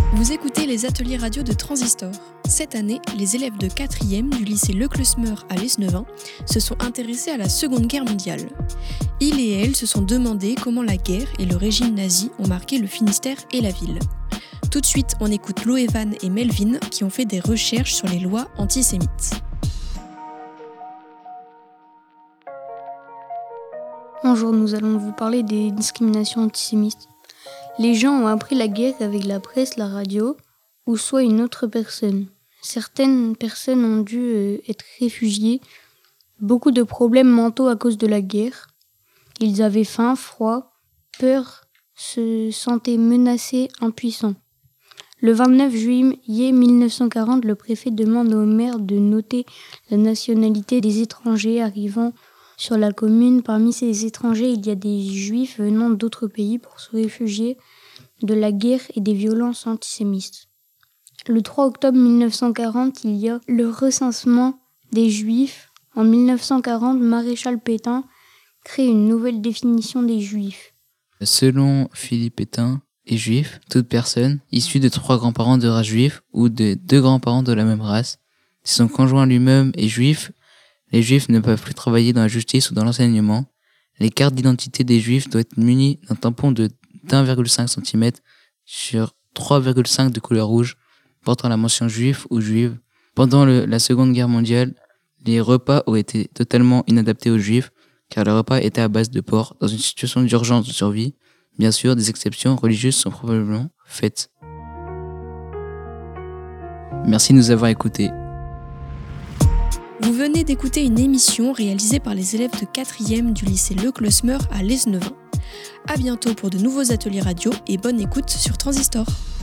Vous écoutez les ateliers radio de Transistor. Cette année, les élèves de 4e du lycée Leclesmer à Lesneven se sont intéressés à la Seconde Guerre mondiale. Ils et elles se sont demandé comment la guerre et le régime nazi ont marqué le Finistère et la ville. Tout de suite, on écoute Loévan et Melvin qui ont fait des recherches sur les lois antisémites. Bonjour, nous allons vous parler des discriminations antisémites. Les gens ont appris la guerre avec la presse, la radio, ou soit une autre personne. Certaines personnes ont dû être réfugiées, beaucoup de problèmes mentaux à cause de la guerre. Ils avaient faim, froid, peur, se sentaient menacés, impuissants. Le 29 juillet 1940, le préfet demande au maire de noter la nationalité des étrangers arrivant sur la commune. Parmi ces étrangers, il y a des juifs venant d'autres pays pour se réfugier de la guerre et des violences antisémites. Le 3 octobre 1940, il y a le recensement des juifs. En 1940, Maréchal Pétain crée une nouvelle définition des juifs. Selon Philippe Pétain, est juif toute personne issue de 3 grands-parents de race juive ou de 2 grands-parents de la même race. Si son conjoint lui-même est juif, les juifs ne peuvent plus travailler dans la justice ou dans l'enseignement. Les cartes d'identité des juifs doivent être munies d'un tampon de 1,5 cm sur 3,5 de couleur rouge, portant la mention juif ou juive. Pendant la Seconde Guerre mondiale, les repas ont été totalement inadaptés aux juifs, car le repas était à base de porc dans une situation d'urgence de survie. Bien sûr, des exceptions religieuses sont probablement faites. Merci de nous avoir écoutés. Vous venez d'écouter une émission réalisée par les élèves de 4e du lycée Leclesmer à Lesneven. À bientôt pour de nouveaux ateliers radio et bonne écoute sur Transistor.